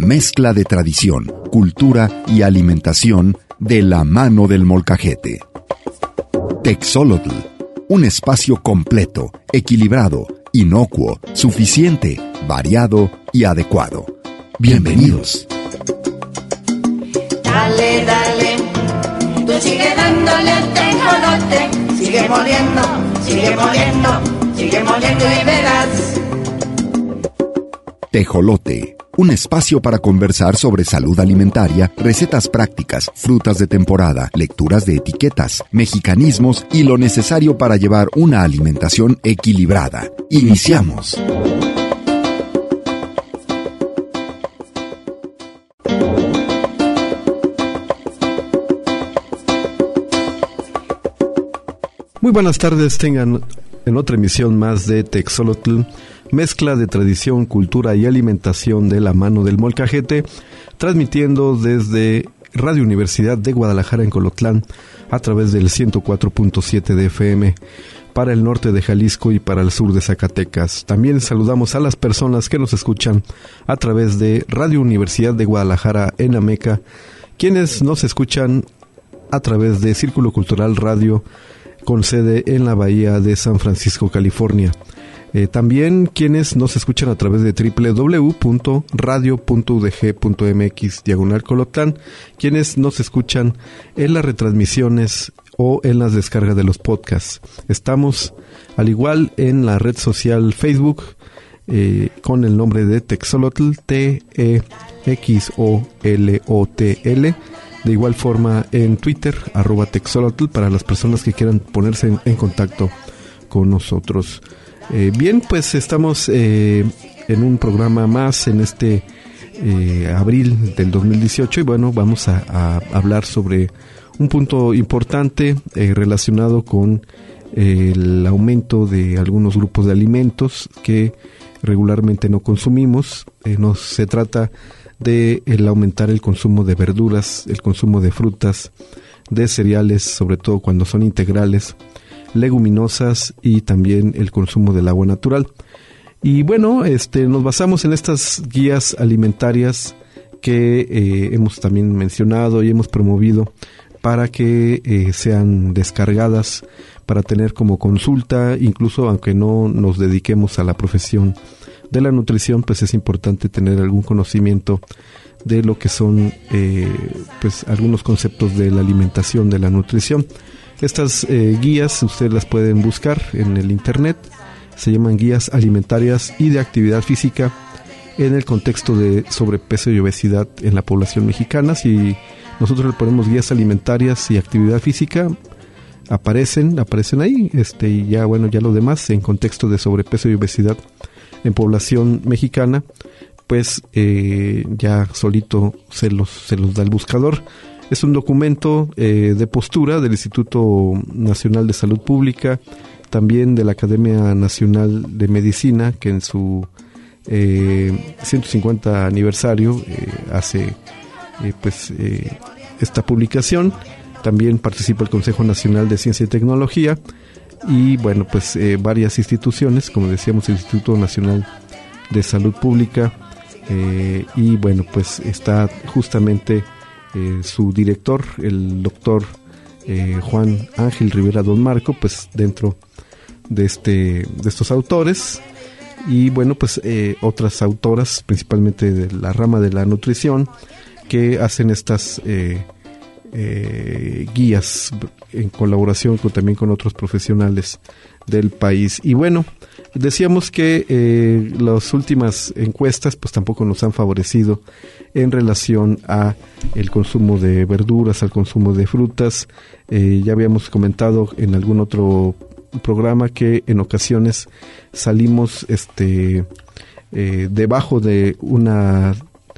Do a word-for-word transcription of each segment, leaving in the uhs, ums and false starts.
Mezcla de tradición, cultura y alimentación de la mano del molcajete. Texolotl, un espacio completo, equilibrado, inocuo, suficiente, variado y adecuado. Bienvenidos. Dale, dale, tú sigue dándole al tejolote, sigue moliendo, sigue moliendo, sigue moliendo y verás. Tejolote, un espacio para conversar sobre salud alimentaria, recetas prácticas, frutas de temporada, lecturas de etiquetas, mexicanismos y lo necesario para llevar una alimentación equilibrada. Iniciamos. Muy buenas tardes, tengan en otra emisión más de Texolotl, mezcla de tradición, cultura y alimentación de la mano del molcajete, transmitiendo desde Radio Universidad de Guadalajara en Colotlán a través del ciento cuatro punto siete de F M para el norte de Jalisco y para el sur de Zacatecas. También saludamos a las personas que nos escuchan a través de Radio Universidad de Guadalajara en Ameca, quienes nos escuchan a través de Círculo Cultural Radio con sede en la Bahía de San Francisco, California. Eh, también quienes nos escuchan a través de doble u doble u doble u punto radio punto u d g punto m x diagonal Colotlán, quienes nos escuchan en las retransmisiones o en las descargas de los podcasts. Estamos al igual en la red social Facebook eh, con el nombre de Texolotl, T E X O L O T L. De igual forma en Twitter, arroba Texolotl, para las personas que quieran ponerse en, en contacto con nosotros. Eh, bien, pues estamos eh, en un programa más en este eh, abril del dos mil dieciocho y bueno, vamos a, a hablar sobre un punto importante eh, relacionado con eh, el aumento de algunos grupos de alimentos que regularmente no consumimos. Eh, no se trata de el aumentar el consumo de verduras, el consumo de frutas, de cereales, sobre todo cuando son integrales, leguminosas y también el consumo del agua natural. Y bueno, este nos basamos en estas guías alimentarias que eh, hemos también mencionado y hemos promovido para que eh, sean descargadas, para tener como consulta, incluso aunque no nos dediquemos a la profesión de la nutrición, pues es importante tener algún conocimiento de lo que son eh, pues algunos conceptos de la alimentación, de la nutrición. Estas eh, guías ustedes las pueden buscar en el internet, se llaman guías alimentarias y de actividad física en el contexto de sobrepeso y obesidad en la población mexicana. Si nosotros le ponemos guías alimentarias y actividad física, aparecen, aparecen ahí, este y ya bueno, ya lo demás en contexto de sobrepeso y obesidad en población mexicana, pues eh, ya solito se los, se los da el buscador. Es un documento eh, de postura del Instituto Nacional de Salud Pública, también de la Academia Nacional de Medicina, que en su eh, ciento cincuenta aniversario eh, hace eh, pues eh, esta publicación. También participa el Consejo Nacional de Ciencia y Tecnología y bueno, pues eh, varias instituciones, como decíamos, el Instituto Nacional de Salud Pública eh, y bueno, pues está justamente eh, su director, el doctor eh, Juan Ángel Rivera Don Marco, pues dentro de este de estos autores y bueno, pues eh, otras autoras, principalmente de la rama de la nutrición, que hacen estas eh, Eh, guías en colaboración con, también con otros profesionales del país. Y bueno, decíamos que eh, las últimas encuestas pues tampoco nos han favorecido en relación a el consumo de verduras, al consumo de frutas. Eh, ya habíamos comentado en algún otro programa que en ocasiones salimos este eh, debajo de una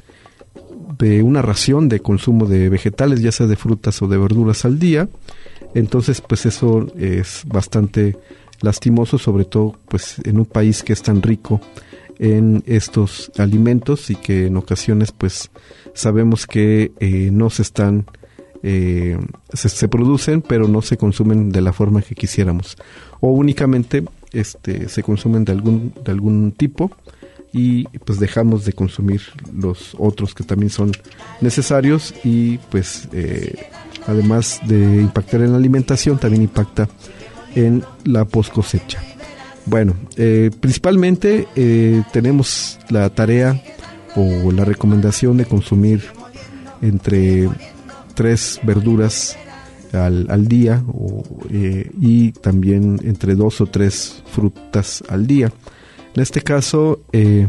de una ración de consumo de vegetales, ya sea de frutas o de verduras al día. Entonces pues eso es bastante lastimoso, sobre todo pues en un país que es tan rico en estos alimentos y que en ocasiones pues sabemos que eh, no se están eh, se, se producen pero no se consumen de la forma que quisiéramos, o únicamente este se consumen de algún de algún tipo y pues dejamos de consumir los otros que también son necesarios y pues eh, además de impactar en la alimentación también impacta en la post cosecha. Bueno, eh, principalmente eh, tenemos la tarea o la recomendación de consumir entre tres verduras al, al día o, eh, y también entre dos o tres frutas al día. En este caso, eh,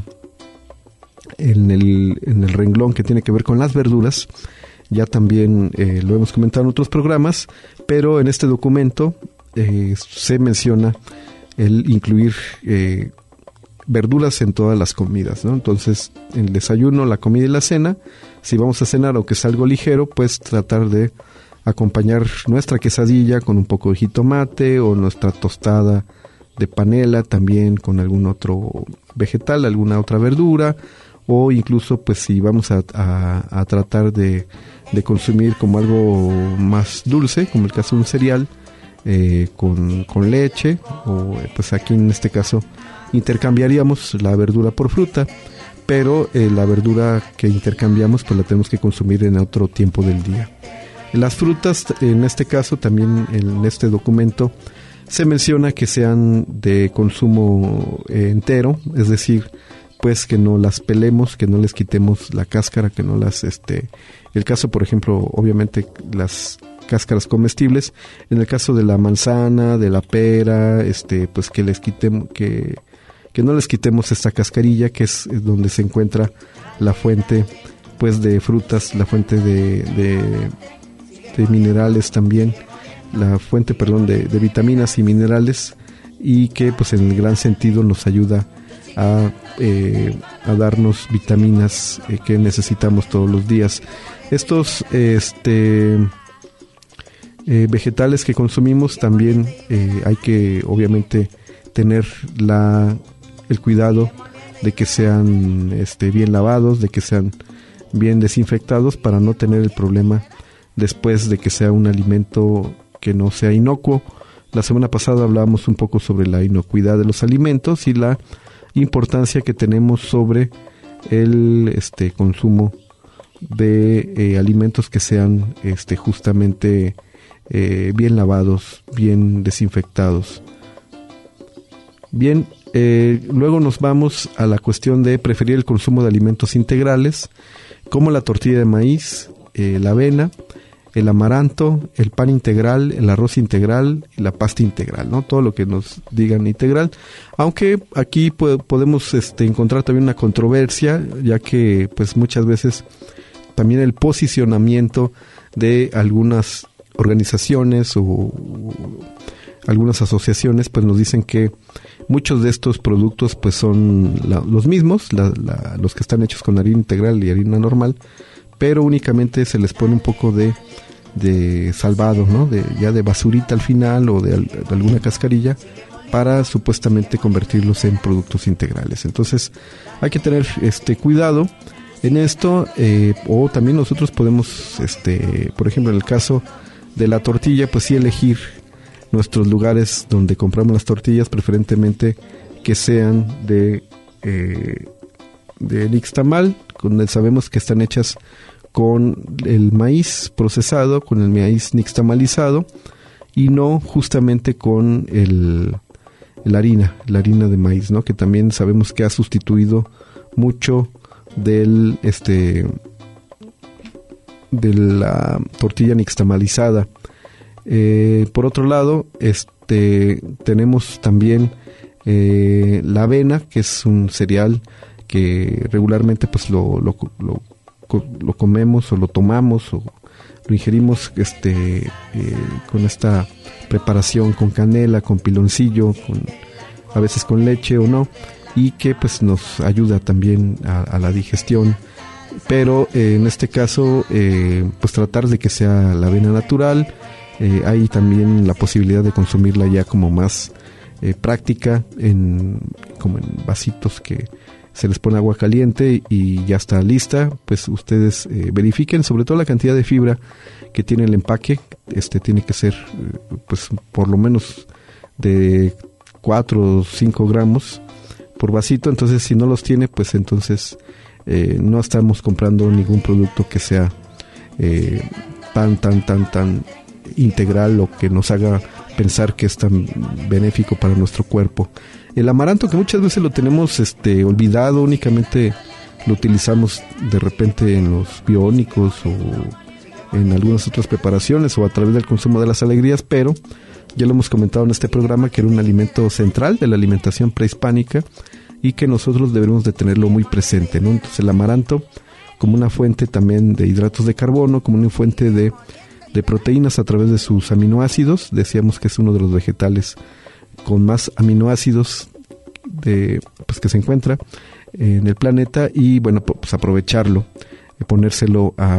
en, el, en el renglón que tiene que ver con las verduras, ya también eh, lo hemos comentado en otros programas, pero en este documento eh, se menciona el incluir eh, verduras en todas las comidas, ¿no? Entonces, en el desayuno, la comida y la cena, si vamos a cenar, aunque es algo ligero, pues tratar de acompañar nuestra quesadilla con un poco de jitomate o nuestra tostada de panela también con algún otro vegetal, alguna otra verdura, o incluso pues si vamos a, a, a tratar de, de consumir como algo más dulce, como el caso de un cereal, Eh, con, con leche, o pues aquí en este caso intercambiaríamos la verdura por fruta, pero eh, la verdura que intercambiamos pues la tenemos que consumir en otro tiempo del día. Las frutas, en este caso también en este documento se menciona que sean de consumo eh, entero, es decir, pues que no las pelemos, que no les quitemos la cáscara, que no las, este, el caso por ejemplo, obviamente las cáscaras comestibles, en el caso de la manzana, de la pera, este, pues que les quitemos, que, que no les quitemos esta cascarilla, que es donde se encuentra la fuente, pues de frutas, la fuente de, de, de minerales también, la fuente, perdón, de, de vitaminas y minerales, y que pues en el gran sentido nos ayuda a, eh, a darnos vitaminas eh, que necesitamos todos los días. Estos, este... Eh, vegetales que consumimos también eh, hay que obviamente tener la el cuidado de que sean este, bien lavados, de que sean bien desinfectados para no tener el problema después de que sea un alimento que no sea inocuo. La semana pasada hablábamos un poco sobre la inocuidad de los alimentos y la importancia que tenemos sobre el este consumo de eh, alimentos que sean este justamente Eh, bien lavados, bien desinfectados. Bien, eh, luego nos vamos a la cuestión de preferir el consumo de alimentos integrales, como la tortilla de maíz, eh, la avena, el amaranto, el pan integral, el arroz integral y la pasta integral, ¿no? Todo lo que nos digan integral, aunque aquí po- podemos este, encontrar también una controversia, ya que pues muchas veces también el posicionamiento de algunas organizaciones o, o algunas asociaciones pues nos dicen que muchos de estos productos pues son la, los mismos, la, la, los que están hechos con harina integral y harina normal, pero únicamente se les pone un poco de, de salvado, ¿no? De, ya de basurita al final o de, de alguna cascarilla para supuestamente convertirlos en productos integrales. Entonces hay que tener este cuidado en esto, eh, o también nosotros podemos, este, por ejemplo en el caso de la tortilla, pues sí elegir nuestros lugares donde compramos las tortillas, preferentemente que sean de eh, de nixtamal, donde sabemos que están hechas con el maíz procesado, con el maíz nixtamalizado, y no justamente con el la harina, la harina de maíz, ¿no? Que también sabemos que ha sustituido mucho del este de la tortilla nixtamalizada. Eh, por otro lado, este tenemos también eh, la avena, que es un cereal que regularmente pues lo, lo, lo, lo comemos o lo tomamos o lo ingerimos este eh, con esta preparación con canela, con piloncillo, con, a veces con leche o no, y que pues nos ayuda también a, a la digestión. Pero eh, en este caso eh, pues tratar de que sea la avena natural. Eh, hay también la posibilidad de consumirla ya como más eh, práctica, en como en vasitos que se les pone agua caliente y ya está lista. Pues ustedes eh, verifiquen sobre todo la cantidad de fibra que tiene el empaque. Este tiene que ser eh, pues por lo menos de cuatro o cinco gramos por vasito. Entonces, si no los tiene, pues entonces eh, no estamos comprando ningún producto que sea eh, tan, tan, tan, tan integral o que nos haga pensar que es tan benéfico para nuestro cuerpo. El amaranto, que muchas veces lo tenemos este olvidado, únicamente lo utilizamos de repente en los biónicos o en algunas otras preparaciones o a través del consumo de las alegrías, pero ya lo hemos comentado en este programa que era un alimento central de la alimentación prehispánica y que nosotros debemos de tenerlo muy presente, ¿no? Entonces el amaranto como una fuente también de hidratos de carbono, como una fuente de, de proteínas a través de sus aminoácidos. Decíamos que es uno de los vegetales con más aminoácidos de, pues, que se encuentra en el planeta, y bueno, pues aprovecharlo, ponérselo a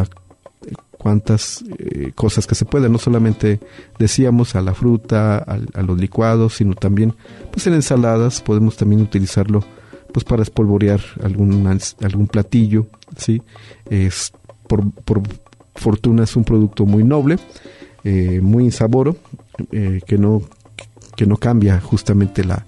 cuantas eh, cosas que se puedan, no solamente decíamos a la fruta, a, a los licuados, sino también pues en ensaladas. Podemos también utilizarlo pues para espolvorear algún, algún platillo, ¿sí? Es, por, por fortuna es un producto muy noble, eh, muy insaboro, eh, que no que no cambia justamente la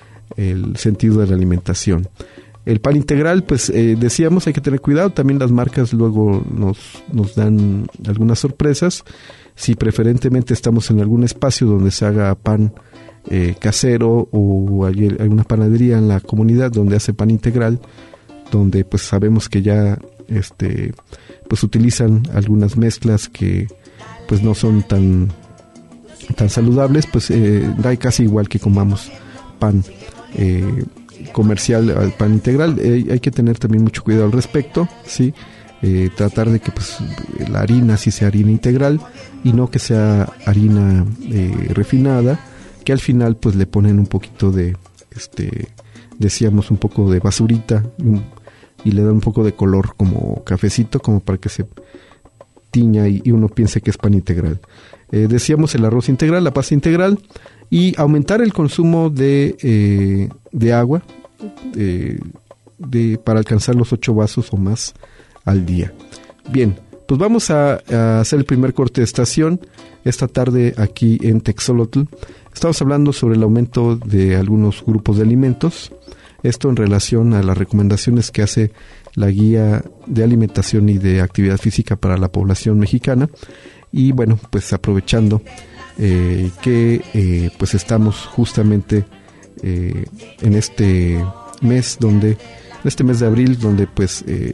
el sentido de la alimentación. El pan integral, pues eh, decíamos, hay que tener cuidado. También las marcas luego nos, nos dan algunas sorpresas. Si preferentemente estamos en algún espacio donde se haga pan eh, casero, o hay alguna panadería en la comunidad donde hace pan integral, donde pues sabemos que ya este pues utilizan algunas mezclas que pues no son tan tan saludables, pues eh, da casi igual que comamos pan eh, comercial al pan integral. Eh, hay que tener también mucho cuidado al respecto, ¿sí? Eh, tratar de que pues la harina sí sea harina integral y no que sea harina eh, refinada, que al final pues le ponen un poquito de, este decíamos, un poco de basurita un, y le dan un poco de color como cafecito, como para que se tiña y, y uno piense que es pan integral. Eh, decíamos el arroz integral, la pasta integral, y aumentar el consumo de, eh, de agua eh, de, para alcanzar los ocho vasos o más al día. Bien, pues vamos a, a hacer el primer corte de estación esta tarde aquí en Texolotl. Estamos hablando sobre el aumento de algunos grupos de alimentos, esto en relación a las recomendaciones que hace la Guía de Alimentación y de Actividad Física para la Población Mexicana. Y bueno, pues aprovechando eh, que eh, pues estamos justamente eh, en este mes donde, en este mes de abril, donde pues eh,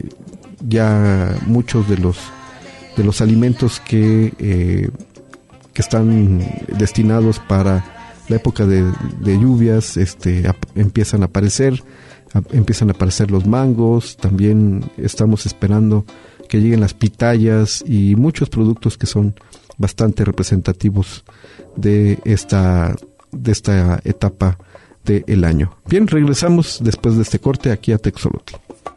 ya muchos de los de los alimentos que eh, que están destinados para la época de, de lluvias este a, empiezan a aparecer, a, empiezan a aparecer los mangos. También estamos esperando que lleguen las pitayas y muchos productos que son bastante representativos de esta de esta etapa del año. Bien, regresamos después de este corte aquí a Texolotl.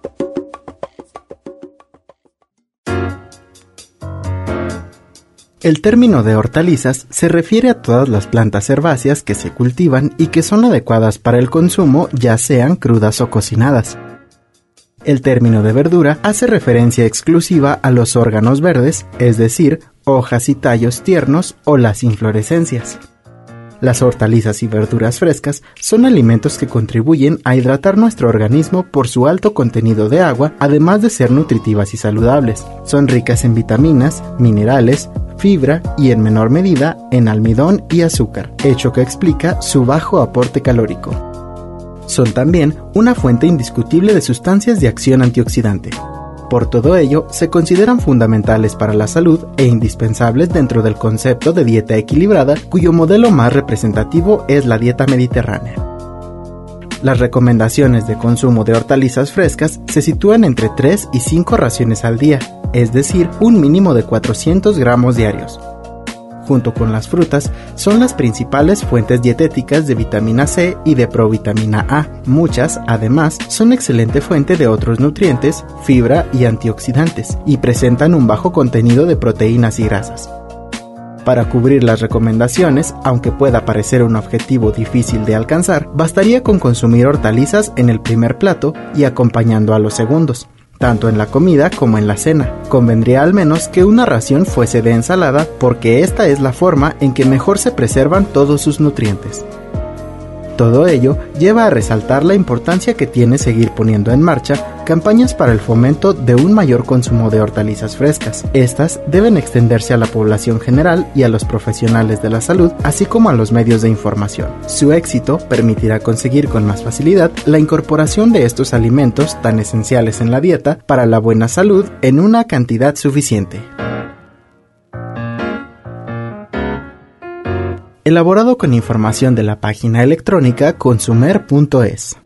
El término de hortalizas se refiere a todas las plantas herbáceas que se cultivan y que son adecuadas para el consumo, ya sean crudas o cocinadas. El término de verdura hace referencia exclusiva a los órganos verdes, es decir, hojas y tallos tiernos o las inflorescencias. Las hortalizas y verduras frescas son alimentos que contribuyen a hidratar nuestro organismo por su alto contenido de agua, además de ser nutritivas y saludables. Son ricas en vitaminas, minerales, fibra y en menor medida en almidón y azúcar, hecho que explica su bajo aporte calórico. Son también una fuente indiscutible de sustancias de acción antioxidante. Por todo ello, se consideran fundamentales para la salud e indispensables dentro del concepto de dieta equilibrada, cuyo modelo más representativo es la dieta mediterránea. Las recomendaciones de consumo de hortalizas frescas se sitúan entre tres y cinco raciones al día, es decir, un mínimo de cuatrocientos gramos diarios. Junto con las frutas, son las principales fuentes dietéticas de vitamina C y de provitamina A. Muchas, además, son excelente fuente de otros nutrientes, fibra y antioxidantes, y presentan un bajo contenido de proteínas y grasas. Para cubrir las recomendaciones, aunque pueda parecer un objetivo difícil de alcanzar, bastaría con consumir hortalizas en el primer plato y acompañando a los segundos, tanto en la comida como en la cena. Convendría al menos que una ración fuese de ensalada, porque esta es la forma en que mejor se preservan todos sus nutrientes. Todo ello lleva a resaltar la importancia que tiene seguir poniendo en marcha campañas para el fomento de un mayor consumo de hortalizas frescas. Estas deben extenderse a la población general y a los profesionales de la salud, así como a los medios de información. Su éxito permitirá conseguir con más facilidad la incorporación de estos alimentos tan esenciales en la dieta para la buena salud en una cantidad suficiente. Elaborado con información de la página electrónica consumer punto es.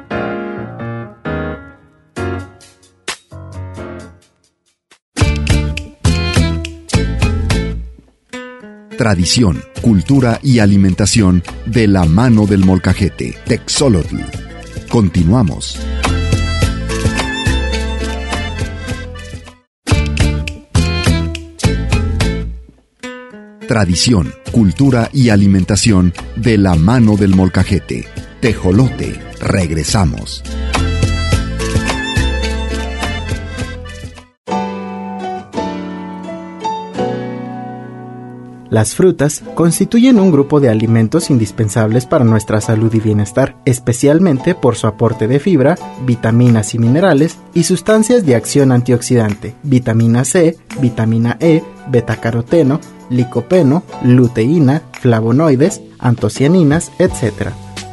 Tradición, cultura y alimentación de la mano del molcajete. Texolotl. Continuamos. Tradición, cultura y alimentación de la mano del molcajete. Tejolote. Regresamos. Las frutas constituyen un grupo de alimentos indispensables para nuestra salud y bienestar, especialmente por su aporte de fibra, vitaminas y minerales y sustancias de acción antioxidante, vitamina C, vitamina E, betacaroteno, licopeno, luteína, flavonoides, antocianinas, etcétera.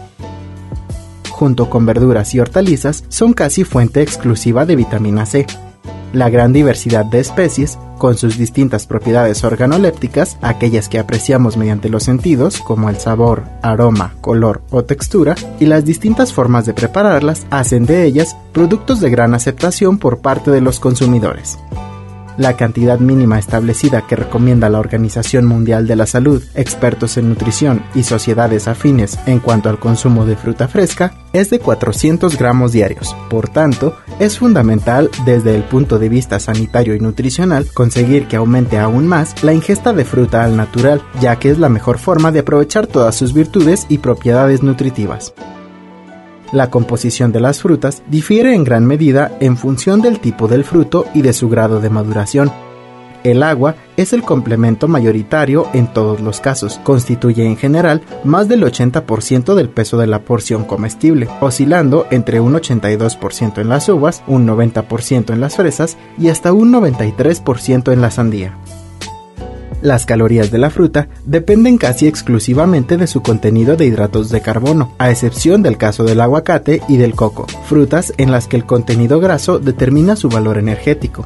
Junto con verduras y hortalizas, son casi fuente exclusiva de vitamina C. La gran diversidad de especies, con sus distintas propiedades organolépticas, aquellas que apreciamos mediante los sentidos, como el sabor, aroma, color o textura, y las distintas formas de prepararlas, hacen de ellas productos de gran aceptación por parte de los consumidores. La cantidad mínima establecida que recomienda la Organización Mundial de la Salud, expertos en nutrición y sociedades afines en cuanto al consumo de fruta fresca es de cuatrocientos gramos diarios. Por tanto, es fundamental desde el punto de vista sanitario y nutricional conseguir que aumente aún más la ingesta de fruta al natural, ya que es la mejor forma de aprovechar todas sus virtudes y propiedades nutritivas. La composición de las frutas difiere en gran medida en función del tipo del fruto y de su grado de maduración. El agua es el complemento mayoritario en todos los casos. Constituye en general más del ochenta por ciento del peso de la porción comestible, oscilando entre un ochenta y dos por ciento en las uvas, un noventa por ciento en las fresas y hasta un noventa y tres por ciento en la sandía. Las calorías de la fruta dependen casi exclusivamente de su contenido de hidratos de carbono, a excepción del caso del aguacate y del coco, frutas en las que el contenido graso determina su valor energético.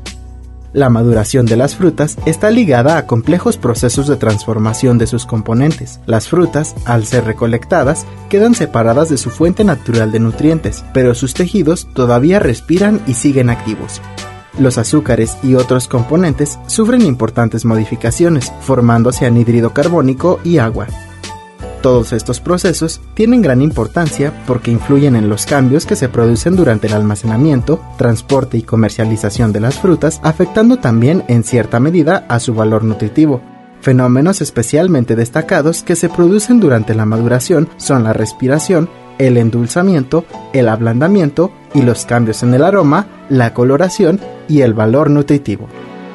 La maduración de las frutas está ligada a complejos procesos de transformación de sus componentes. Las frutas, al ser recolectadas, quedan separadas de su fuente natural de nutrientes, pero sus tejidos todavía respiran y siguen activos. Los azúcares y otros componentes sufren importantes modificaciones, formándose anhídrido carbónico y agua. Todos estos procesos tienen gran importancia porque influyen en los cambios que se producen durante el almacenamiento, transporte y comercialización de las frutas, afectando también en cierta medida a su valor nutritivo. Fenómenos especialmente destacados que se producen durante la maduración son la respiración, el endulzamiento, el ablandamiento y los cambios en el aroma, la coloración y el valor nutritivo.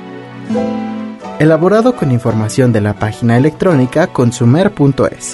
Elaborado con información de la página electrónica consumer punto es.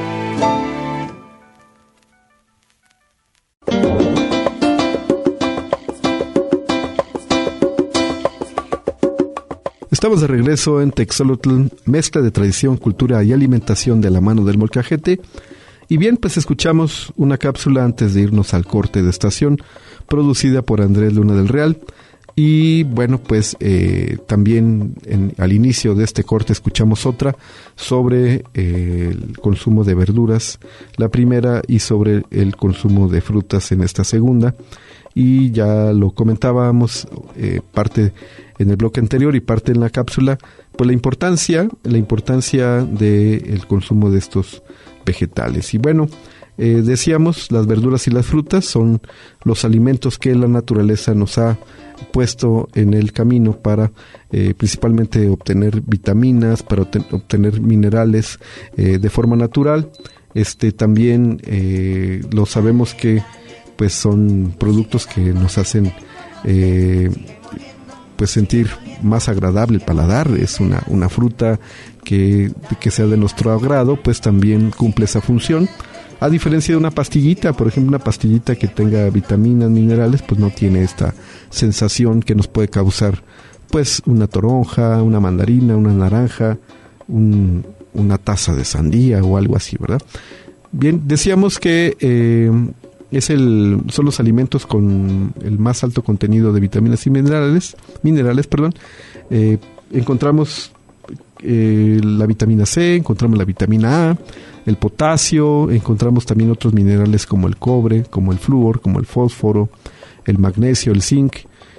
Estamos de regreso en Texolotl, mezcla de tradición, cultura y alimentación de la mano del molcajete. Y bien, pues escuchamos una cápsula antes de irnos al corte de estación, producida por Andrés Luna del Real. Y bueno, pues eh, también en, al inicio de este corte escuchamos otra sobre eh, el consumo de verduras, la primera, y sobre el consumo de frutas en esta segunda. Y ya lo comentábamos, eh, parte en el bloque anterior y parte en la cápsula, pues la importancia, la importancia del consumo de estos vegetales. Y bueno, eh, decíamos, las verduras y las frutas son los alimentos que la naturaleza nos ha puesto en el camino para eh, principalmente obtener vitaminas, para obten- obtener minerales eh, de forma natural. Este también eh, lo sabemos que pues son productos que nos hacen eh, pues sentir más agradable el paladar. Es una, una fruta que, que sea de nuestro agrado, pues también cumple esa función. A diferencia de una pastillita, por ejemplo, una pastillita que tenga vitaminas, minerales, pues no tiene esta sensación que nos puede causar pues una toronja, una mandarina, una naranja, un, una taza de sandía o algo así, ¿verdad? Bien, decíamos que eh, es el, son los alimentos con el más alto contenido de vitaminas y minerales, minerales, perdón. Eh, encontramos eh, la vitamina C, encontramos la vitamina A, el potasio, encontramos también otros minerales como el cobre, como el flúor, como el fósforo, el magnesio, el zinc,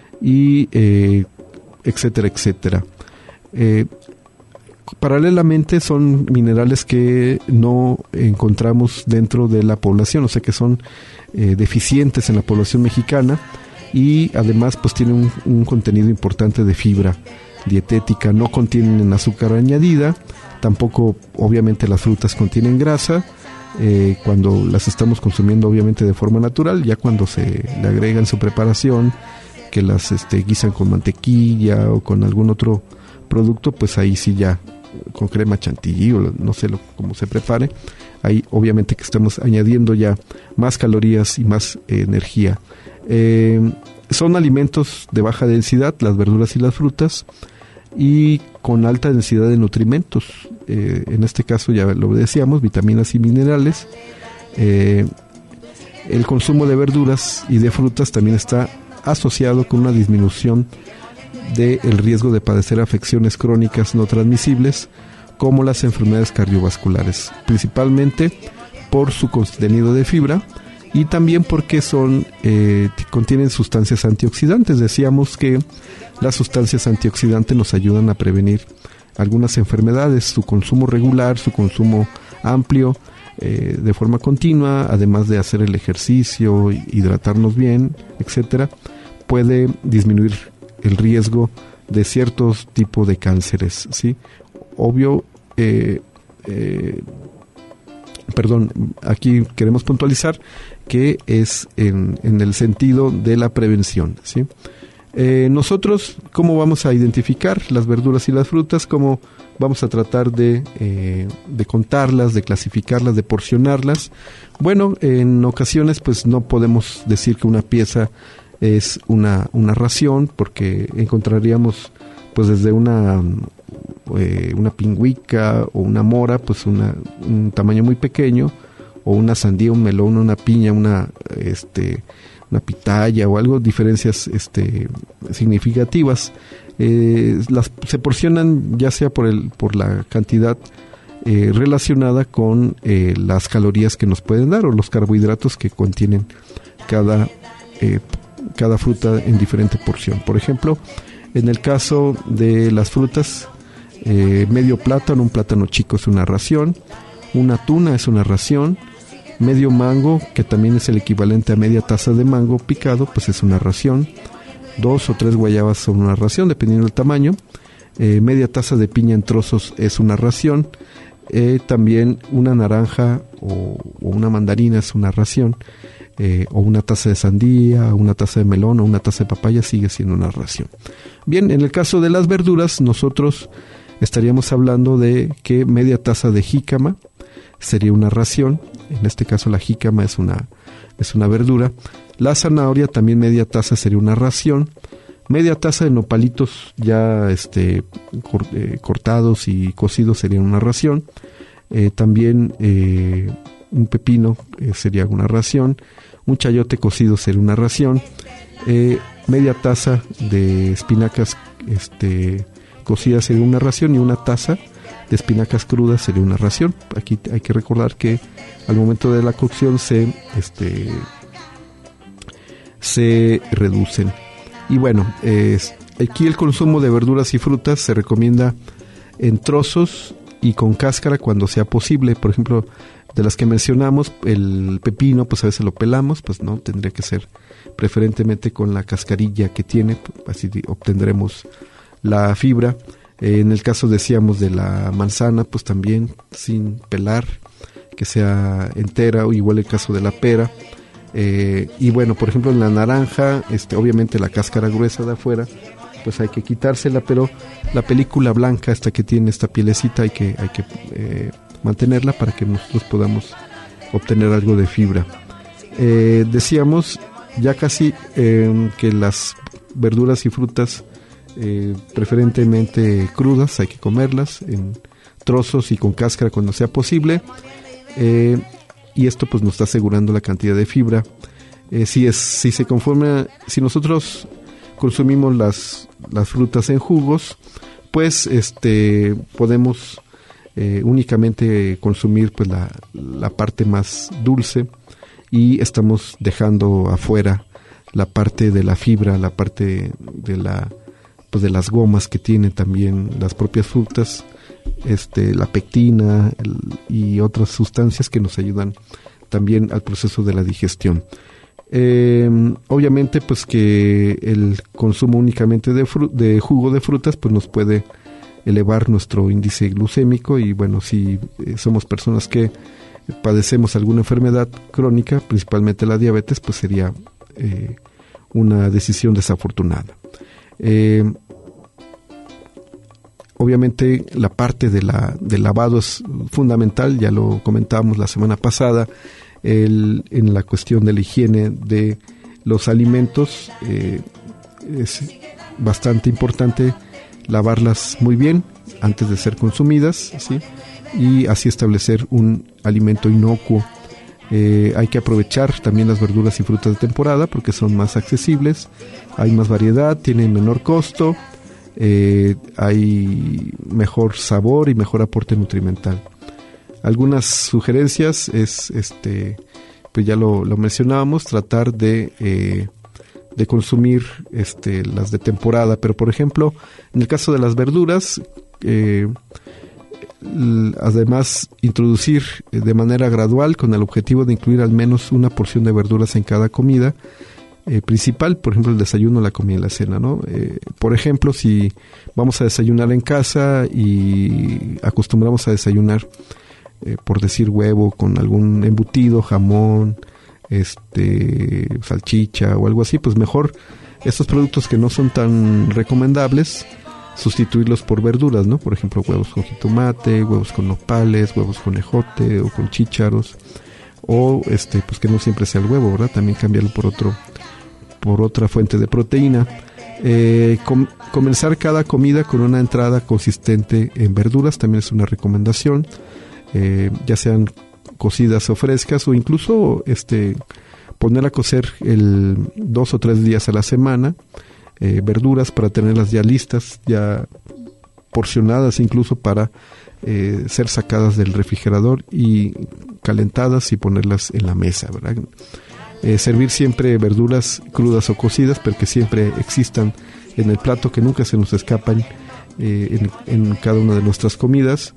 y eh, etcétera, etcétera. Eh, paralelamente son minerales que no encontramos dentro de la población, o sea que son eh, deficientes en la población mexicana, y además pues tienen un, un contenido importante de fibra dietética, no contienen azúcar añadida, tampoco obviamente las frutas contienen grasa, eh, cuando las estamos consumiendo obviamente de forma natural, ya cuando se le agrega en su preparación, que las este, guisan con mantequilla o con algún otro producto, pues ahí sí ya con crema chantilly o no sé lo, cómo se prepare, ahí obviamente que estamos añadiendo ya más calorías y más eh, energía. Eh, son alimentos de baja densidad, las verduras y las frutas, y con alta densidad de nutrimentos, eh, en este caso ya lo decíamos, vitaminas y minerales. Eh, el consumo de verduras y de frutas también está asociado con una disminución del riesgo de padecer afecciones crónicas no transmisibles como las enfermedades cardiovasculares, principalmente por su contenido de fibra y también porque son eh, contienen sustancias antioxidantes. Decíamos que las sustancias antioxidantes nos ayudan a prevenir algunas enfermedades, su consumo regular, su consumo amplio, eh, de forma continua, además de hacer el ejercicio, hidratarnos bien, etcétera, puede disminuir el riesgo de ciertos tipos de cánceres, ¿sí? Obvio, eh, eh, perdón, aquí queremos puntualizar que es en, en el sentido de la prevención, ¿sí? Eh, nosotros, ¿cómo vamos a identificar las verduras y las frutas? ¿Cómo vamos a tratar de, eh, de contarlas, de clasificarlas, de porcionarlas? Bueno, en ocasiones pues no podemos decir que una pieza es una, una ración, porque encontraríamos pues desde una eh, una pingüica o una mora, pues una, un tamaño muy pequeño, o una sandía, un melón, una piña, una este una pitaya o algo, diferencias este significativas. Eh, las se porcionan ya sea por el por la cantidad eh, relacionada con eh, las calorías que nos pueden dar, o los carbohidratos que contienen cada eh, cada fruta en diferente porción. Por ejemplo, en el caso de las frutas, eh, medio plátano, un plátano chico es una ración, una tuna es una ración, medio mango, que también es el equivalente a media taza de mango picado, pues es una ración, dos o tres guayabas son una ración, dependiendo del tamaño, eh, media taza de piña en trozos es una ración, eh, también una naranja o, o una mandarina es una ración, Eh, o una taza de sandía, una taza de melón o una taza de papaya sigue siendo una ración. Bien, en el caso de las verduras, nosotros estaríamos hablando de que media taza de jícama sería una ración. En este caso la jícama es una, es una verdura. La zanahoria también media taza sería una ración. Media taza de nopalitos ya este, cor, eh, cortados y cocidos sería una ración. Eh, también eh, un pepino eh, sería una ración. Un chayote cocido sería una ración. Eh, media taza de espinacas este, cocidas sería una ración, y una taza de espinacas crudas sería una ración. Aquí hay que recordar que al momento de la cocción se este se reducen. Y bueno, eh, aquí el consumo de verduras y frutas se recomienda en trozos y con cáscara cuando sea posible. Por ejemplo, de las que mencionamos, el pepino, pues a veces lo pelamos, pues no, tendría que ser preferentemente con la cascarilla que tiene, así obtendremos la fibra. Eh, en el caso, decíamos, de la manzana, pues también sin pelar, que sea entera, o igual el caso de la pera. Eh, y bueno, por ejemplo, en la naranja, este, obviamente la cáscara gruesa de afuera, pues hay que quitársela, pero la película blanca, esta que tiene esta pielecita, hay que, hay que eh, mantenerla para que nosotros podamos obtener algo de fibra. Eh, decíamos ya casi eh, que las verduras y frutas eh, preferentemente crudas hay que comerlas en trozos y con cáscara cuando sea posible, eh, y esto pues nos está asegurando la cantidad de fibra. Eh, si es si se conforma, si nosotros consumimos las las frutas en jugos, pues este podemos eh, únicamente consumir pues la, la parte más dulce, y estamos dejando afuera la parte de la fibra, la parte de la pues de las gomas que tienen también las propias frutas, este la pectina el, y otras sustancias que nos ayudan también al proceso de la digestión. Eh, obviamente pues que el consumo únicamente de, fru- de jugo de frutas pues nos puede elevar nuestro índice glucémico, y bueno, si eh, somos personas que padecemos alguna enfermedad crónica, principalmente la diabetes, pues sería eh, una decisión desafortunada. Eh, obviamente la parte de la, del lavado es fundamental, ya lo comentábamos la semana pasada. El, en la cuestión de la higiene de los alimentos, eh, es bastante importante lavarlas muy bien antes de ser consumidas, ¿sí? Y así establecer un alimento inocuo. Eh, hay que aprovechar también las verduras y frutas de temporada porque son más accesibles, hay más variedad, tienen menor costo, eh, hay mejor sabor y mejor aporte nutrimental. Algunas sugerencias es, este, pues ya lo, lo mencionábamos, tratar de, eh, de consumir este, las de temporada, pero por ejemplo, en el caso de las verduras, eh, l- además introducir de manera gradual con el objetivo de incluir al menos una porción de verduras en cada comida eh, principal, por ejemplo el desayuno, la comida y la cena, ¿no? Eh, por ejemplo, si vamos a desayunar en casa y acostumbramos a desayunar Eh, por decir huevo con algún embutido, jamón, este, salchicha o algo así, pues mejor estos productos que no son tan recomendables, sustituirlos por verduras, ¿no? Por ejemplo, huevos con jitomate, huevos con nopales, huevos con ejote o con chícharos, o este, pues que no siempre sea el huevo, ¿verdad? También cambiarlo por otro, por otra fuente de proteína. Eh, com- comenzar cada comida con una entrada consistente en verduras también es una recomendación. Eh, ya sean cocidas o frescas, o incluso este poner a cocer el dos o tres días a la semana eh, verduras para tenerlas ya listas, ya porcionadas incluso para eh, ser sacadas del refrigerador y calentadas y ponerlas en la mesa, ¿verdad? Eh, servir siempre verduras crudas o cocidas, pero que siempre existan en el plato, que nunca se nos escapan eh, en, en cada una de nuestras comidas.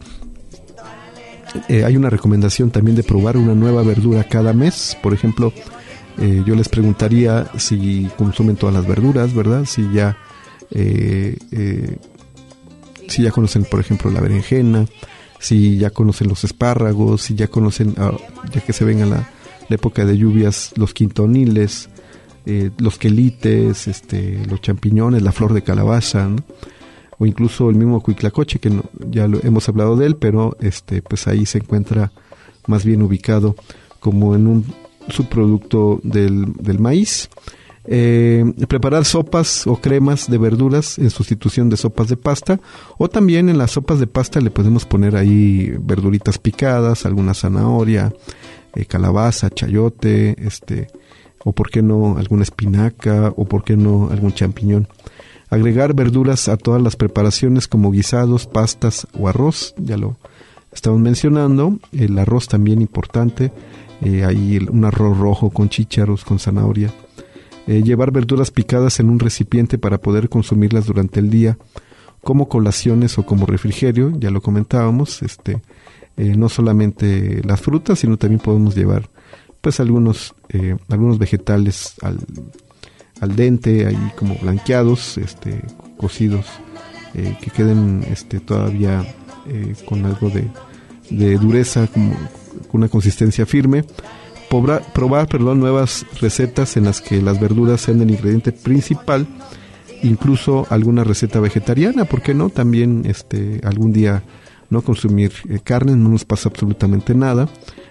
Eh, hay una recomendación también de probar una nueva verdura cada mes. Por ejemplo, eh, yo les preguntaría si consumen todas las verduras, ¿verdad? Si ya eh, eh, si ya conocen, por ejemplo, la berenjena, si ya conocen los espárragos, si ya conocen, uh, ya que se venga la, la época de lluvias, los quintoniles, eh, los quelites, este, los champiñones, la flor de calabaza, ¿no? O incluso el mismo cuitlacoche, que no, ya lo, hemos hablado de él, pero este pues ahí se encuentra más bien ubicado como en un subproducto del, del maíz. Eh, preparar sopas o cremas de verduras en sustitución de sopas de pasta, o también en las sopas de pasta le podemos poner ahí verduritas picadas, alguna zanahoria, eh, calabaza, chayote, este, o por qué no alguna espinaca, o por qué no algún champiñón. Agregar verduras a todas las preparaciones como guisados, pastas o arroz, ya lo estamos mencionando. El arroz también importante, eh, hay un arroz rojo con chícharos, con zanahoria. Eh, llevar verduras picadas en un recipiente para poder consumirlas durante el día como colaciones o como refrigerio, ya lo comentábamos. Este, eh, no solamente las frutas, sino también podemos llevar pues algunos, eh, algunos vegetales al al dente, ahí como blanqueados, este, cocidos, eh, que queden este, todavía eh, con algo de, de dureza, como, con una consistencia firme. Probar, probar perdón, nuevas recetas en las que las verduras sean el ingrediente principal, incluso alguna receta vegetariana, ¿por qué no? También este, algún día no consumir eh, carne, no nos pasa absolutamente nada.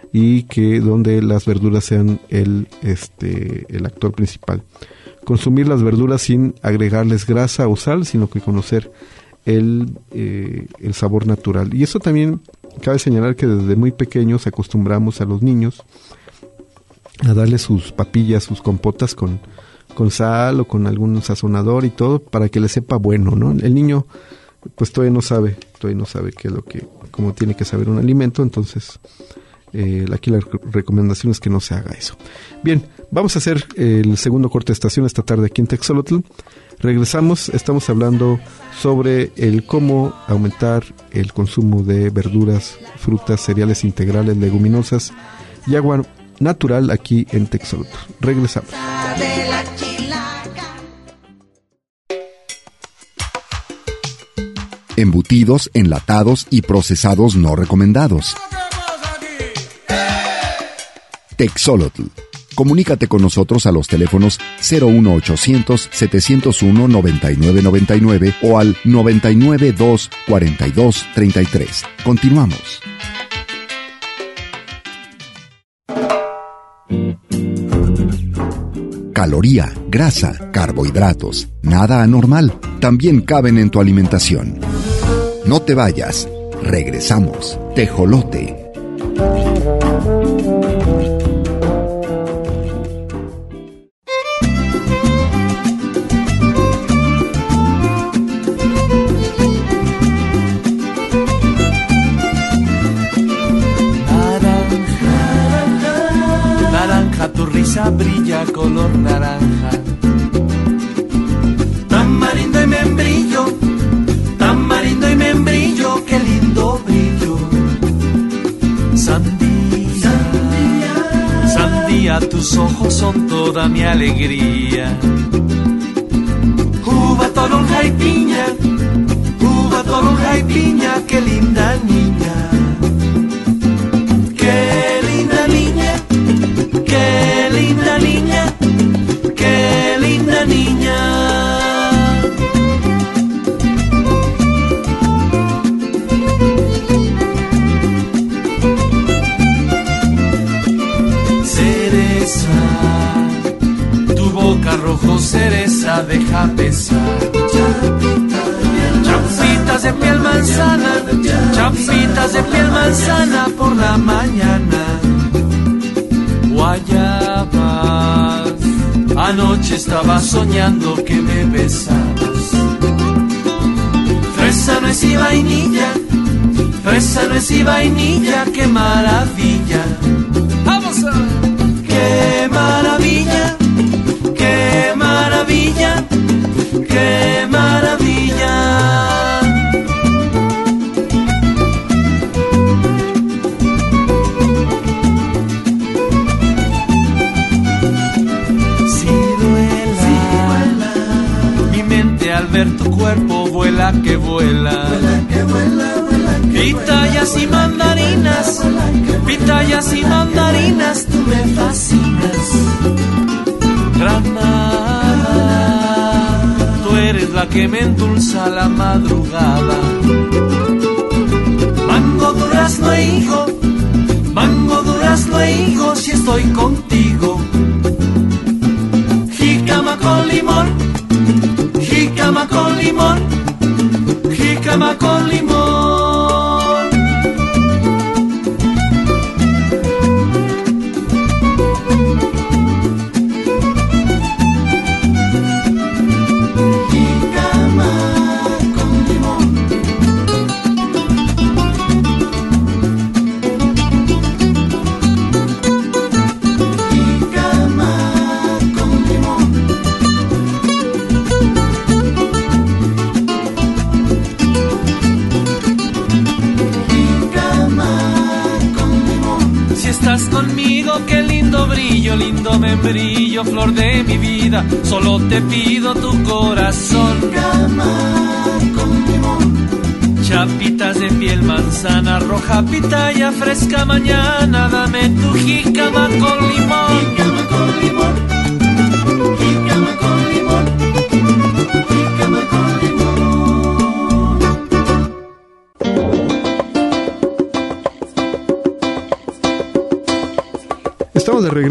y que donde las verduras sean el, este, el actor principal. Consumir las verduras sin agregarles grasa o sal, sino que conocer el, eh, el sabor natural. Y eso también cabe señalar que desde muy pequeños acostumbramos a los niños a darle sus papillas, sus compotas con, con sal o con algún sazonador y todo para que le sepa bueno, ¿no? El niño pues todavía no sabe, todavía no sabe qué es lo que, cómo tiene que saber un alimento, entonces eh, aquí la recomendación es que no se haga eso. Bien, vamos a hacer el segundo corte de estación esta tarde aquí en Texolotl. Regresamos, estamos hablando sobre el cómo aumentar el consumo de verduras, frutas, cereales integrales, leguminosas y agua natural aquí en Texolotl. Regresamos. Embutidos, enlatados y procesados no recomendados. Texolotl. Comunícate con nosotros a los teléfonos cero uno ochocientos, setecientos uno, noventa y nueve noventa y nueve o al noventa y nueve, dos, cuarenta y dos, treinta y tres. Continuamos. Caloría, grasa, carbohidratos, nada anormal, también caben en tu alimentación. No te vayas, regresamos. Tejolote. Tu risa brilla color naranja. Tamarindo y membrillo, tamarindo y membrillo, qué lindo brillo. Sandía, sandía, sandía, tus ojos son toda mi alegría. Uva, toronja y piña, uva, toronja y piña, qué linda niña. Qué linda niña. Qué linda niña, qué linda niña. Cereza, tu boca rojo cereza deja besar. Chapitas de piel manzana, chapitas de piel manzana por la mañana. Guayabas, anoche estaba soñando que me besabas. Fresa, nuez y vainilla, fresa, nuez y vainilla, qué maravilla. ¡Vamos a ver! ¡Qué maravilla! ¡Qué maravilla! ¡Qué maravilla! Al ver tu cuerpo vuela que vuela, vuela que vuela, vuela que pitayas y mandarinas, pitayas y mandarinas, tú me fascinas. Granada, tú eres la que me endulza la madrugada. Mango, durazno e higo, mango, durazno e higo, si estoy contigo. Jícama con limón, jícama con limón, jícama con limón. Jícama con limón. Jícama con limón. Estás conmigo, qué lindo brillo, lindo membrillo, flor de mi vida, solo te pido tu corazón. Jícama con limón. Chapitas de piel manzana roja, pitaya fresca mañana, dame tu jícama con limón. Jícama con limón. Jícama con limón. Jícama con limón.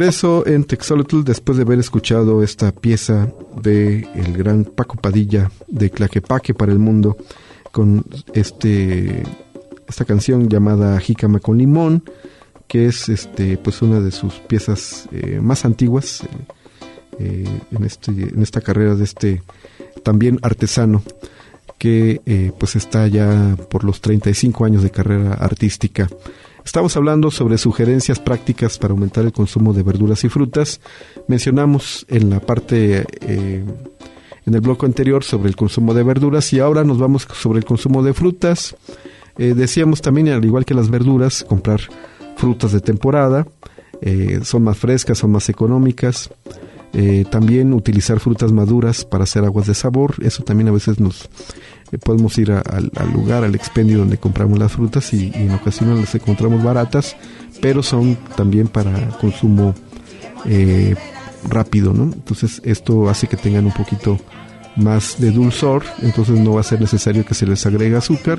regreso en Texolotl después de haber escuchado esta pieza de el gran Paco Padilla de Tlaquepaque para el mundo, con este esta canción llamada Jícama con limón, que es este pues una de sus piezas eh, más antiguas eh, en este en esta carrera de este también artesano que eh, pues está ya por los treinta y cinco años de carrera artística. Estamos hablando sobre sugerencias prácticas para aumentar el consumo de verduras y frutas. Mencionamos en la parte, eh, en el bloque anterior sobre el consumo de verduras y ahora nos vamos sobre el consumo de frutas. Eh, decíamos también, al igual que las verduras, comprar frutas de temporada. Eh, son más frescas, son más económicas. Eh, también utilizar frutas maduras para hacer aguas de sabor. Eso también a veces nos... podemos ir a, a, al lugar, al expendio donde compramos las frutas y, y en ocasiones las encontramos baratas, pero son también para consumo eh, rápido, ¿no? Entonces esto hace que tengan un poquito más de dulzor, entonces no va a ser necesario que se les agregue azúcar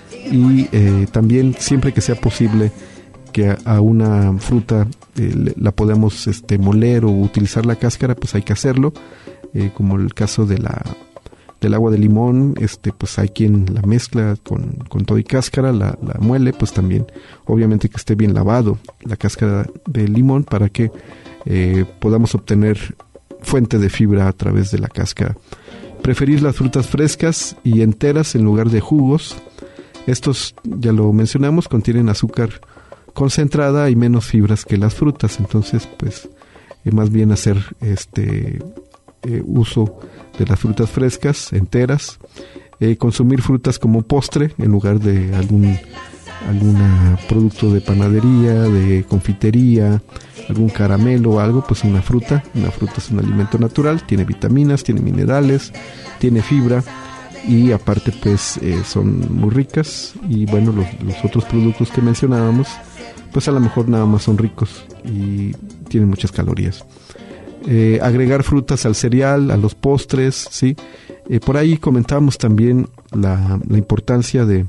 y eh, también siempre que sea posible que a, a una fruta eh, la podamos este, moler o utilizar la cáscara, pues hay que hacerlo, eh, como el caso de la del agua de limón, este pues hay quien la mezcla con, con todo y cáscara, la, la muele, pues también obviamente que esté bien lavado la cáscara de limón para que eh, podamos obtener fuente de fibra a través de la cáscara. Preferir las frutas frescas y enteras en lugar de jugos. Estos, ya lo mencionamos, contienen azúcar concentrada y menos fibras que las frutas, entonces pues eh, más bien hacer este eh, uso de las frutas frescas, enteras, eh, consumir frutas como postre en lugar de algún algún producto de panadería, de confitería, algún caramelo o algo, pues una fruta, una fruta es un alimento natural, tiene vitaminas, tiene minerales, tiene fibra y aparte pues eh, son muy ricas y bueno, los, los otros productos que mencionábamos, pues a lo mejor nada más son ricos y tienen muchas calorías. Eh, agregar frutas al cereal, a los postres, ¿sí? Eh, por ahí comentábamos también la, la importancia de,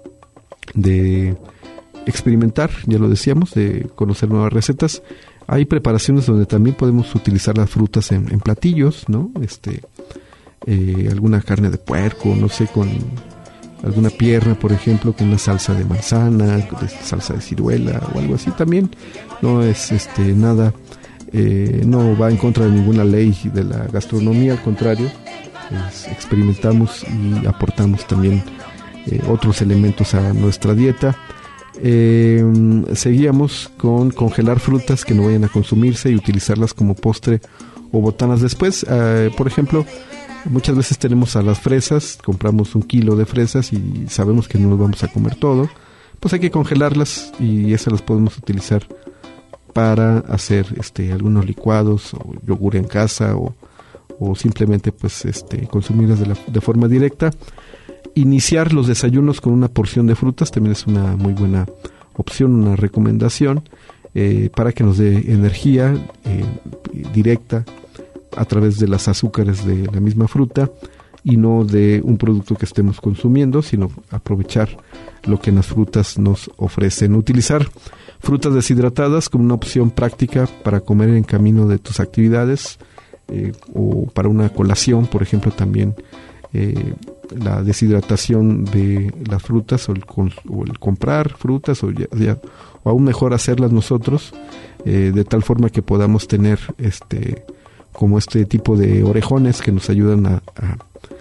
de experimentar, ya lo decíamos, de conocer nuevas recetas. Hay preparaciones donde también podemos utilizar las frutas en, en platillos, ¿no? Este, eh, alguna carne de puerco, no sé, con alguna pierna, por ejemplo, con una salsa de manzana, de salsa de ciruela o algo así también. No es este nada... Eh, no va en contra de ninguna ley de la gastronomía, al contrario, pues, experimentamos y aportamos también eh, otros elementos a nuestra dieta. Eh, seguíamos con congelar frutas que no vayan a consumirse y utilizarlas como postre o botanas después. Eh, por ejemplo, muchas veces tenemos a las fresas, compramos un kilo de fresas y sabemos que no nos vamos a comer todo, pues hay que congelarlas y esas las podemos utilizar para hacer este algunos licuados o yogur en casa o, o simplemente pues este consumirlas de, la, de forma directa. Iniciar los desayunos con una porción de frutas también es una muy buena opción, una recomendación eh, para que nos dé energía eh, directa a través de las azúcares de la misma fruta y no de un producto que estemos consumiendo, sino aprovechar lo que las frutas nos ofrecen. Utilizar frutas deshidratadas como una opción práctica para comer en camino de tus actividades eh, o para una colación, por ejemplo, también eh, la deshidratación de las frutas o el, o el comprar frutas o, ya, ya, o aún mejor hacerlas nosotros eh, de tal forma que podamos tener este como este tipo de orejones que nos ayudan a, a,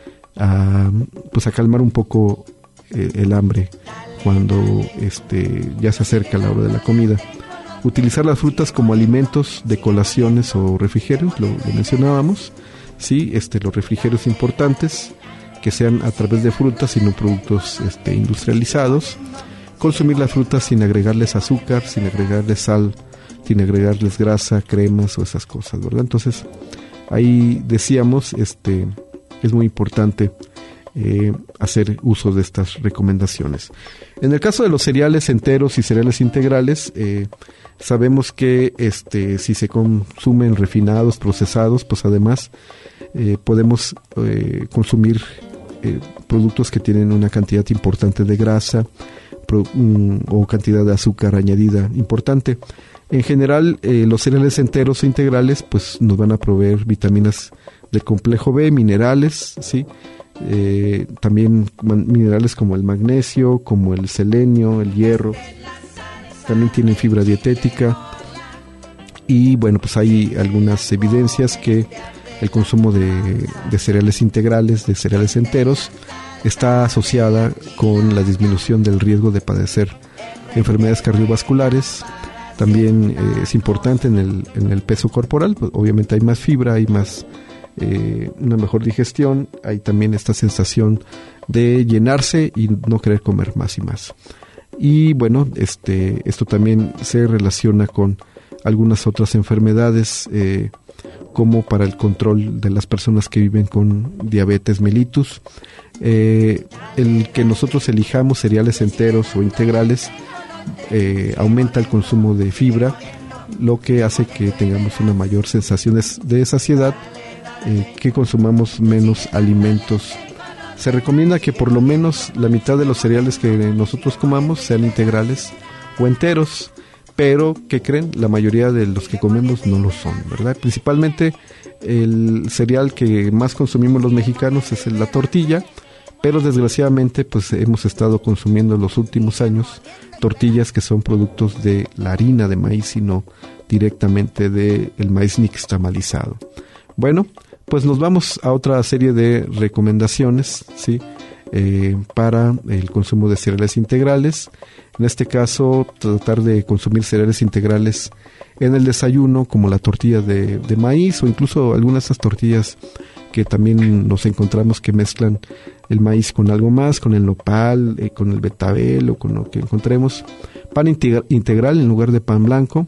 a pues a calmar un poco eh, el hambre cuando este ya se acerca la hora de la comida. Utilizar las frutas como alimentos de colaciones o refrigerios, lo, lo mencionábamos, sí, este los refrigerios importantes que sean a través de frutas y no productos este industrializados. Consumir las frutas sin agregarles azúcar, sin agregarles sal, sin agregarles grasa, cremas o esas cosas, ¿verdad? Entonces, ahí decíamos, este es muy importante Eh, hacer uso de estas recomendaciones. En el caso de los cereales enteros y cereales integrales, eh, sabemos que este si se consumen refinados, procesados, pues además eh, podemos eh, consumir eh, productos que tienen una cantidad importante de grasa pro, um, o cantidad de azúcar añadida importante. En general, eh, los cereales enteros o integrales pues nos van a proveer vitaminas del complejo B, minerales, ¿sí? Eh, también man, minerales como el magnesio, como el selenio, el hierro. También tienen fibra dietética. Y bueno, pues hay algunas evidencias que el consumo de, de cereales integrales, de cereales enteros, está asociada con la disminución del riesgo de padecer enfermedades cardiovasculares. También eh, es importante en el, en el peso corporal, pues obviamente hay más fibra, hay más eh, una mejor digestión, hay también esta sensación de llenarse y no querer comer más y más. Y bueno, este esto también se relaciona con algunas otras enfermedades, eh, como para el control de las personas que viven con diabetes mellitus. Eh, el que nosotros elijamos cereales enteros o integrales eh, aumenta el consumo de fibra, lo que hace que tengamos una mayor sensación de, de saciedad, eh, que consumamos menos alimentos. Se recomienda que por lo menos la mitad de los cereales que nosotros comamos sean integrales o enteros, pero ¿qué creen? La mayoría de los que comemos no lo son, ¿verdad? Principalmente el cereal que más consumimos los mexicanos es la tortilla, pero desgraciadamente pues hemos estado consumiendo en los últimos años tortillas que son productos de la harina de maíz y no directamente del maíz nixtamalizado. Bueno, pues nos vamos a otra serie de recomendaciones, ¿sí? Eh, para el consumo de cereales integrales. En este caso, tratar de consumir cereales integrales en el desayuno, como la tortilla de, de maíz, o incluso algunas de esas tortillas que también nos encontramos que mezclan el maíz con algo más, con el nopal, eh, con el betabel o con lo que encontremos. Pan integra- integral en lugar de pan blanco,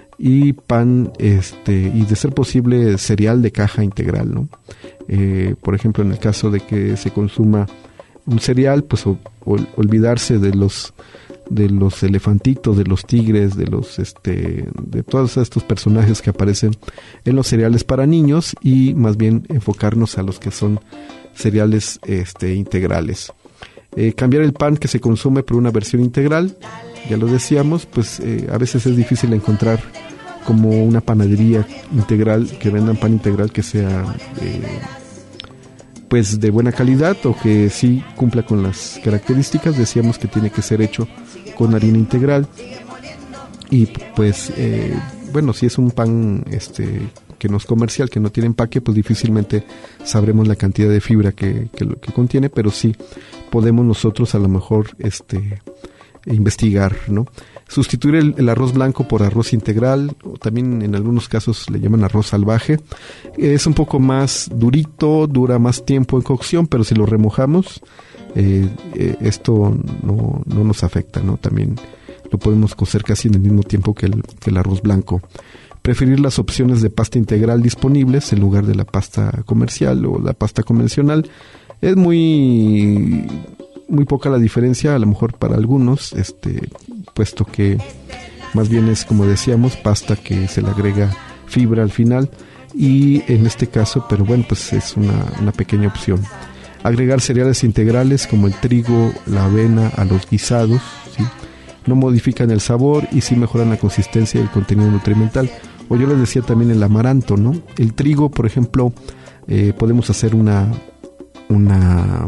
y pan, este, y de ser posible cereal de caja integral, ¿no? Eh, por ejemplo, en el caso de que se consuma un cereal, pues o, o, olvidarse de los de los elefantitos, de los tigres, de los este de todos estos personajes que aparecen en los cereales para niños, y más bien enfocarnos a los que son cereales este integrales. Eh, cambiar el pan que se consume por una versión integral, ya lo decíamos, pues eh, a veces es difícil encontrar como una panadería integral, que vendan pan integral que sea eh, pues de buena calidad o que sí cumpla con las características. Decíamos que tiene que ser hecho con harina integral, y pues eh, bueno, si es un pan este que no es comercial, que no tiene empaque, pues difícilmente sabremos la cantidad de fibra que, que, que contiene, pero sí podemos nosotros a lo mejor este investigar, ¿no? Sustituir el, el arroz blanco por arroz integral, o también en algunos casos le llaman arroz salvaje. Es un poco más durito, dura más tiempo en cocción, pero si lo remojamos, eh, eh, esto no, no nos afecta, ¿no? También lo podemos cocer casi en el mismo tiempo que el, que el arroz blanco. Preferir las opciones de pasta integral disponibles en lugar de la pasta comercial o la pasta convencional. Es muy... muy poca la diferencia, a lo mejor para algunos, este, puesto que más bien es, como decíamos, pasta que se le agrega fibra al final, y en este caso, pero bueno, pues es una, una pequeña opción. Agregar cereales integrales como el trigo, la avena a los guisados, ¿sí? No modifican el sabor y sí mejoran la consistencia y el contenido nutrimental. O yo les decía también el amaranto, ¿no? El trigo, por ejemplo, eh, podemos hacer una una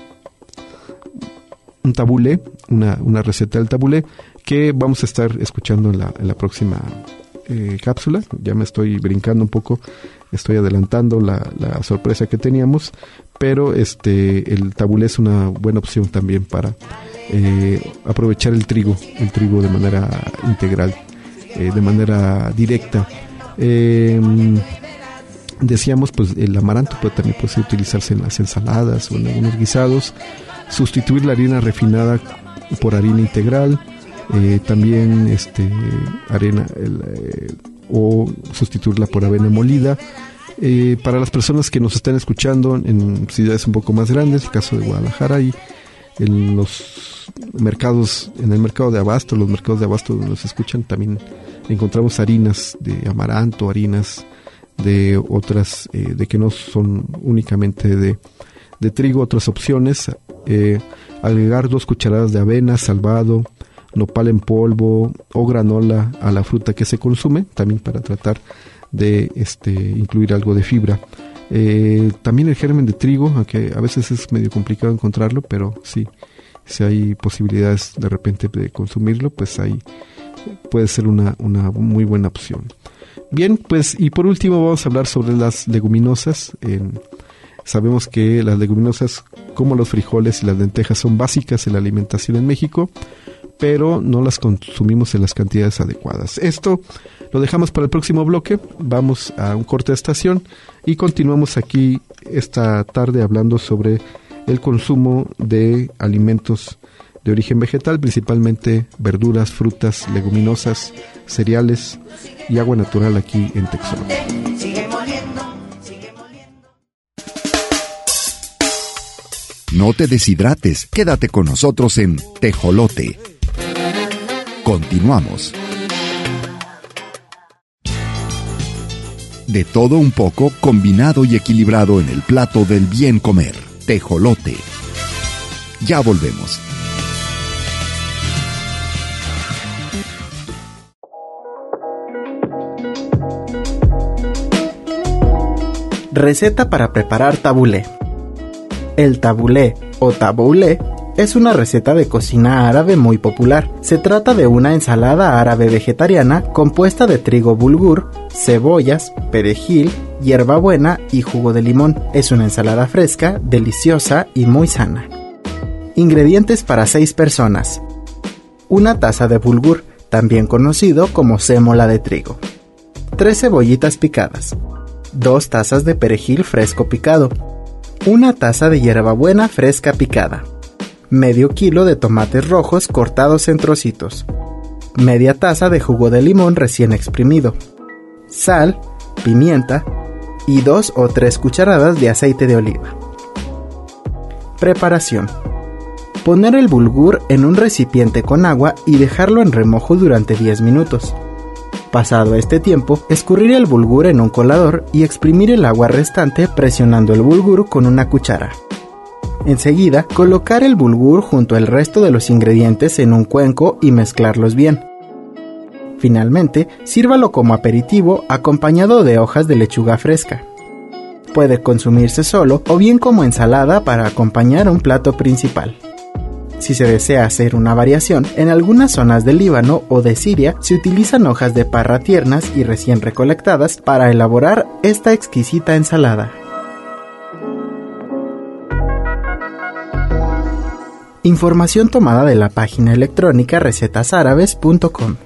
un tabulé, una, una receta del tabulé que vamos a estar escuchando en la, en la próxima eh, cápsula. Ya me estoy brincando un poco, estoy adelantando la, la sorpresa que teníamos, pero este el tabulé es una buena opción también para eh, aprovechar el trigo, el trigo de manera integral, eh, de manera directa. Eh, decíamos, pues el amaranto puede, también puede utilizarse en las ensaladas o en algunos guisados. Sustituir la harina refinada por harina integral, eh, también este arena el, eh, o sustituirla por avena molida. Eh, para las personas que nos están escuchando en ciudades un poco más grandes, el caso de Guadalajara, y en los mercados, en el mercado de abasto, los mercados de abasto donde nos escuchan, también encontramos harinas de amaranto, harinas de otras, eh, de que no son únicamente de de trigo, otras opciones. Eh, agregar dos cucharadas de avena, salvado, nopal en polvo o granola a la fruta que se consume, también para tratar de este, incluir algo de fibra. Eh, también el germen de trigo, aunque a veces es medio complicado encontrarlo, pero sí, si hay posibilidades de repente de consumirlo, pues ahí puede ser una, una muy buena opción. Bien, pues y por último vamos a hablar sobre las leguminosas. Eh, sabemos que las leguminosas, como los frijoles y las lentejas, son básicas en la alimentación en México, pero no las consumimos en las cantidades adecuadas. Esto lo dejamos para el próximo bloque. Vamos a un corte de estación y continuamos aquí esta tarde hablando sobre el consumo de alimentos de origen vegetal, principalmente verduras, frutas, leguminosas, cereales y agua natural aquí en Texolote. Sigue moliendo, sigue moliendo. No te deshidrates, quédate con nosotros en Tejolote. Continuamos. De todo un poco, combinado y equilibrado en el plato del bien comer. Tejolote. Ya volvemos. Receta para preparar tabulé. El tabulé o taboulé es una receta de cocina árabe muy popular. Se trata de una ensalada árabe vegetariana compuesta de trigo bulgur, cebollas, perejil, hierbabuena y jugo de limón. Es una ensalada fresca, deliciosa y muy sana. Ingredientes para seis personas. Una taza de bulgur, también conocido como sémola de trigo. tres cebollitas picadas. dos tazas de perejil fresco picado. Una taza de hierbabuena fresca picada. Medio kilo de tomates rojos cortados en trocitos. Media taza de jugo de limón recién exprimido. Sal, pimienta y dos o tres cucharadas de aceite de oliva. Preparación. Poner el bulgur en un recipiente con agua y dejarlo en remojo durante diez minutos. Pasado este tiempo, escurrir el bulgur en un colador y exprimir el agua restante presionando el bulgur con una cuchara. Enseguida, colocar el bulgur junto al resto de los ingredientes en un cuenco y mezclarlos bien. Finalmente, sírvalo como aperitivo acompañado de hojas de lechuga fresca. Puede consumirse solo o bien como ensalada para acompañar un plato principal. Si se desea hacer una variación, en algunas zonas del Líbano o de Siria se utilizan hojas de parra tiernas y recién recolectadas para elaborar esta exquisita ensalada. Información tomada de la página electrónica recetas árabes punto com.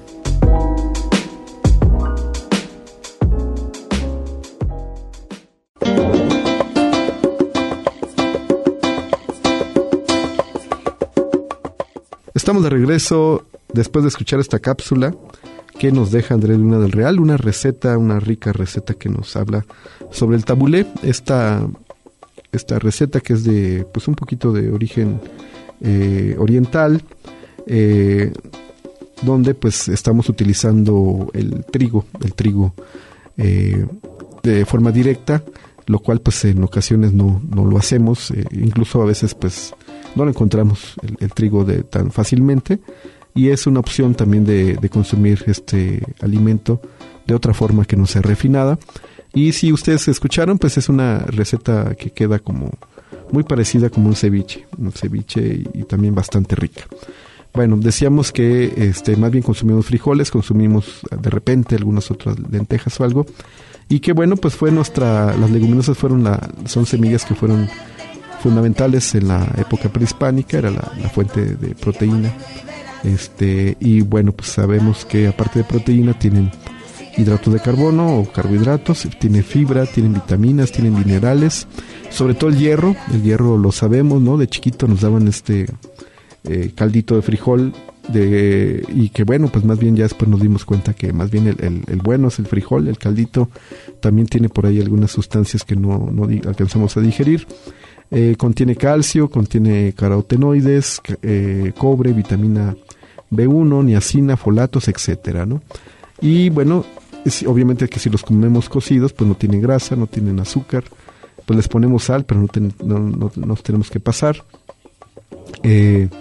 Estamos de regreso después de escuchar esta cápsula que nos deja Andrés Luna del Real, una receta, una rica receta que nos habla sobre el tabulé, esta, esta receta que es de pues un poquito de origen eh, oriental, eh, donde pues estamos utilizando el trigo, el trigo eh, de forma directa, lo cual pues en ocasiones no, no lo hacemos, eh, incluso a veces pues no lo encontramos el, el trigo de tan fácilmente, y es una opción también de, de consumir este alimento de otra forma que no sea refinada. Y si ustedes escucharon, pues es una receta que queda como muy parecida como un ceviche, un ceviche y, y también bastante rica. Bueno, decíamos que este más bien consumimos frijoles, consumimos de repente algunas otras lentejas o algo, y que bueno, pues fue nuestra, las leguminosas fueron la, son semillas que fueron fundamentales en la época prehispánica, era la, la fuente de proteína, este y bueno, pues sabemos que aparte de proteína tienen hidratos de carbono o carbohidratos, tienen fibra, tienen vitaminas, tienen minerales, sobre todo el hierro, el hierro lo sabemos, ¿no? De chiquito nos daban este eh, caldito de frijol, de y que bueno, pues más bien ya después nos dimos cuenta que más bien el, el, el bueno es el frijol, el caldito también tiene por ahí algunas sustancias que no, no di, alcanzamos a digerir. Eh, contiene calcio, contiene carotenoides, eh, cobre, vitamina B uno, niacina, folatos, etcétera, ¿no? Y bueno, es, obviamente que si los comemos cocidos, pues no tienen grasa, no tienen azúcar, pues les ponemos sal, pero no, ten, no, no nos tenemos que pasar. Eh,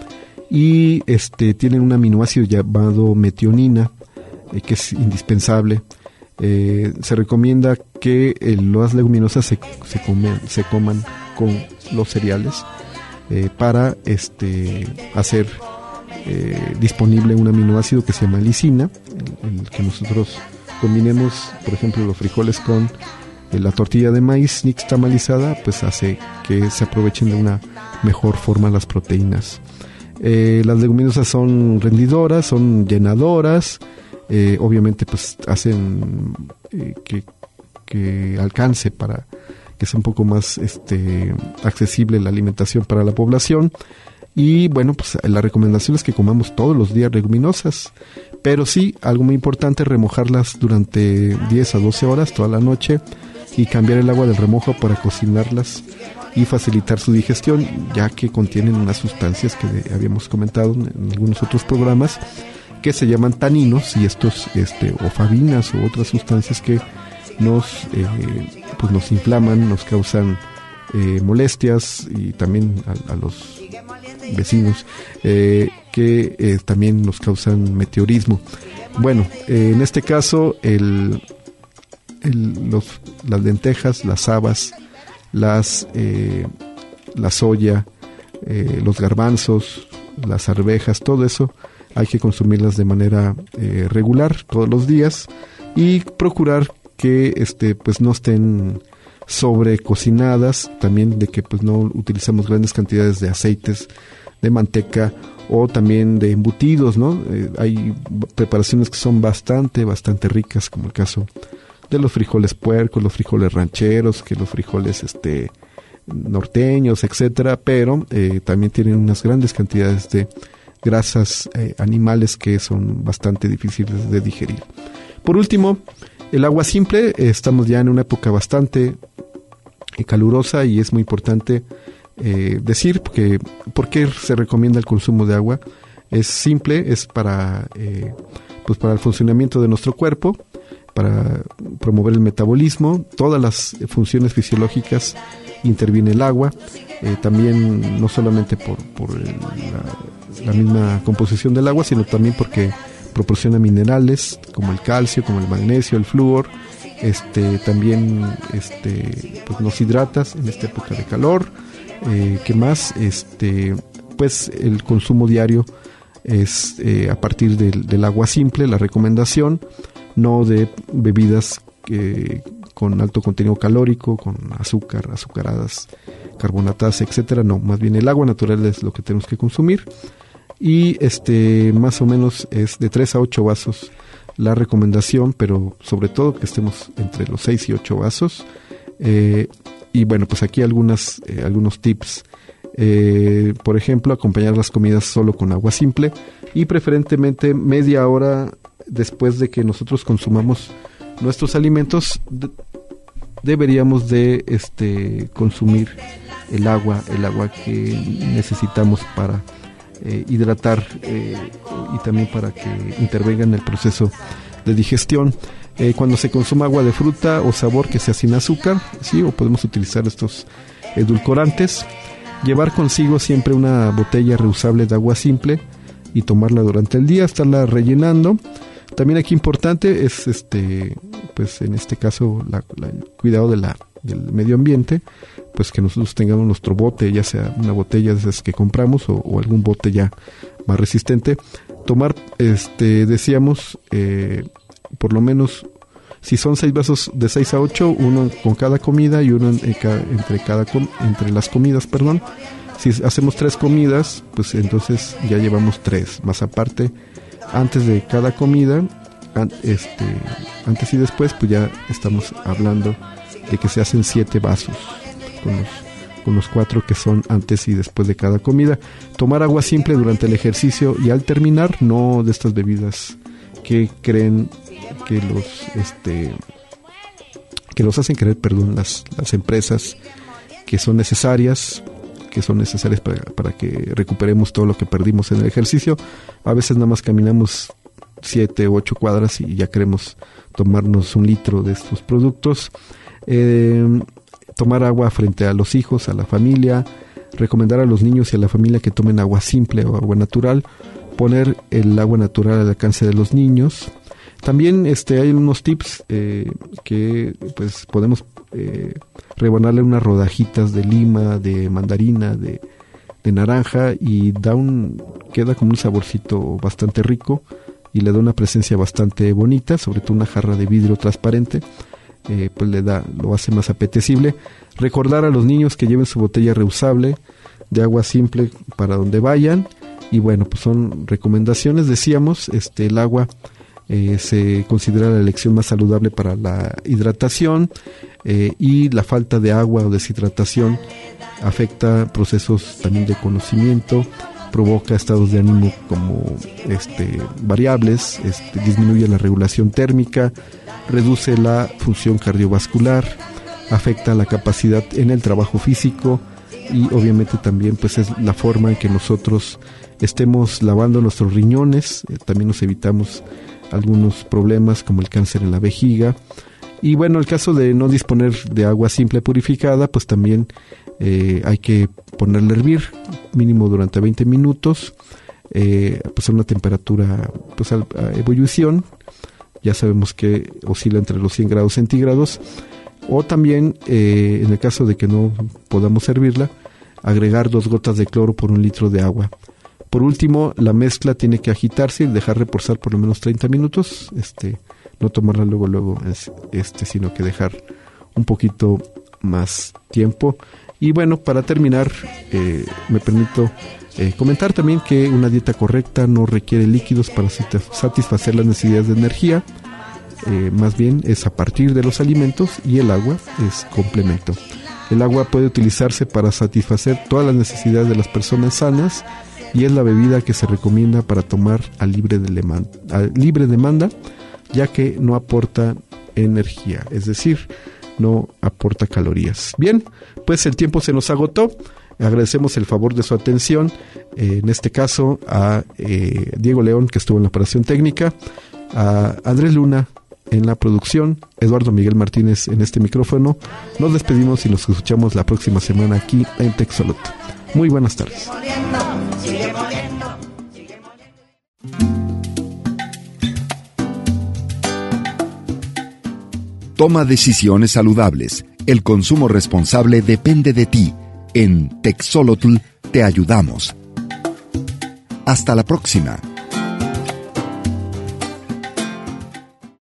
y este tienen un aminoácido llamado metionina, eh, que es indispensable. Eh, se recomienda que eh, las leguminosas se, se, comen, se coman con los cereales eh, para este hacer eh, disponible un aminoácido que se llama lisina, el, el que nosotros combinemos, por ejemplo, los frijoles con eh, la tortilla de maíz nixtamalizada, pues hace que se aprovechen de una mejor forma las proteínas. Eh, las leguminosas son rendidoras, son llenadoras, eh, obviamente pues hacen eh, que, que alcance para que sea un poco más este accesible la alimentación para la población. Y bueno, pues la recomendación es que comamos todos los días leguminosas, pero sí, algo muy importante, remojarlas durante diez a doce horas toda la noche y cambiar el agua del remojo para cocinarlas y facilitar su digestión, ya que contienen unas sustancias que habíamos comentado en algunos otros programas que se llaman taninos, y estos este o fabinas u otras sustancias que nos eh, pues nos inflaman, nos causan eh, molestias, y también a, a los vecinos eh, que eh, también nos causan meteorismo. Bueno, eh, en este caso el, el, los, las lentejas, las habas, las eh, la soya, eh, los garbanzos, las arvejas, todo eso hay que consumirlas de manera eh, regular todos los días, y procurar que este pues no estén sobre cocinadas, también de que pues no utilizamos grandes cantidades de aceites, de manteca o también de embutidos, ¿no? Eh, hay preparaciones que son bastante, bastante ricas, como el caso de los frijoles puercos, los frijoles rancheros, que los frijoles este norteños, etcétera, pero eh, también tienen unas grandes cantidades de grasas eh, animales que son bastante difíciles de digerir. Por último, el agua simple. Eh, estamos ya en una época bastante eh, calurosa, y es muy importante eh, decir que por qué se recomienda el consumo de agua. Es simple, es para eh, pues para el funcionamiento de nuestro cuerpo, para promover el metabolismo, todas las funciones fisiológicas interviene el agua, eh, también no solamente por, por el, la, la misma composición del agua, sino también porque proporciona minerales como el calcio, como el magnesio, el flúor, este también este pues nos hidratas en esta época de calor. Eh, ¿qué más? Este pues el consumo diario es eh, a partir del, del agua simple, la recomendación, no de bebidas eh, con alto contenido calórico, con azúcar, azucaradas, carbonatadas, etcétera. No, más bien el agua natural es lo que tenemos que consumir, y este más o menos es de tres a ocho vasos la recomendación, pero sobre todo que estemos entre los seis y ocho vasos. Eh, y bueno, pues aquí algunas eh, algunos tips. Eh, por ejemplo, acompañar las comidas solo con agua simple, y preferentemente media hora después de que nosotros consumamos nuestros alimentos de, deberíamos de este consumir el agua, el agua que necesitamos para eh, hidratar eh, y también para que intervenga en el proceso de digestión. Eh, cuando se consuma agua de fruta o sabor que sea sin azúcar, sí, o podemos utilizar estos edulcorantes. Llevar consigo siempre una botella reusable de agua simple y tomarla durante el día, estarla rellenando. También aquí importante es este pues en este caso la, la, el cuidado de la, del medio ambiente, pues que nosotros tengamos nuestro bote, ya sea una botella de esas que compramos o, o algún bote ya más resistente. Tomar, este decíamos, eh, por lo menos, si son seis vasos, de seis a ocho, uno con cada comida y uno en, en cada, entre cada com, entre las comidas, perdón. Si hacemos tres comidas, pues entonces ya llevamos tres, más aparte, antes de cada comida, an, este, antes y después, pues ya estamos hablando de que se hacen siete vasos, con los, con los cuatro que son antes y después de cada comida. Tomar agua simple durante el ejercicio y al terminar, no de estas bebidas que creen que los este que los hacen creer, perdón, las, las empresas, que son necesarias, que son necesarias para, para que recuperemos todo lo que perdimos en el ejercicio. A veces nada más caminamos siete u ocho cuadras y ya queremos tomarnos un litro de estos productos. Eh, tomar agua frente a los hijos, a la familia, recomendar a los niños y a la familia que tomen agua simple o agua natural, poner el agua natural al alcance de los niños. También este, hay unos tips eh, que pues podemos eh, rebanarle unas rodajitas de lima, de mandarina, de, de naranja, y da un queda como un saborcito bastante rico y le da una presencia bastante bonita, sobre todo una jarra de vidrio transparente, eh, pues le da, lo hace más apetecible. Recordar a los niños que lleven su botella reusable de agua simple para donde vayan. Y bueno, pues son recomendaciones, decíamos, este el agua eh, se considera la elección más saludable para la hidratación, eh, y la falta de agua o deshidratación afecta procesos también de conocimiento, provoca estados de ánimo como este variables, este, disminuye la regulación térmica, reduce la función cardiovascular, afecta la capacidad en el trabajo físico, y obviamente también pues es la forma en que nosotros estemos lavando nuestros riñones. Eh, también nos evitamos algunos problemas como el cáncer en la vejiga. Y bueno, el caso de no disponer de agua simple purificada, pues también eh, hay que ponerla a hervir mínimo durante veinte minutos, eh, pues a una temperatura pues a, a ebullición. Ya sabemos que oscila entre los cien grados centígrados. O también, eh, en el caso de que no podamos servirla, agregar dos gotas de cloro por un litro de agua. Por último, la mezcla tiene que agitarse y dejar reposar por lo menos treinta minutos. Este, no tomarla luego, luego, este, sino que dejar un poquito más tiempo. Y bueno, para terminar, eh, me permito eh, comentar también que una dieta correcta no requiere líquidos para satisfacer las necesidades de energía. Eh, más bien es a partir de los alimentos, y el agua es complemento. El agua puede utilizarse para satisfacer todas las necesidades de las personas sanas, y es la bebida que se recomienda para tomar a libre, de leman- a libre demanda, ya que no aporta energía, es decir, no aporta calorías. Bien, pues el tiempo se nos agotó. Agradecemos el favor de su atención, eh, en este caso a eh, Diego León, que estuvo en la operación técnica, a Andrés Luna en la producción, Eduardo Miguel Martínez en este micrófono. Nos despedimos y nos escuchamos la próxima semana aquí en Texolot. Muy buenas tardes. Sigue moliendo, sigue moliendo. Toma decisiones saludables. El consumo responsable depende de ti. En Texolotl te ayudamos. Hasta la próxima.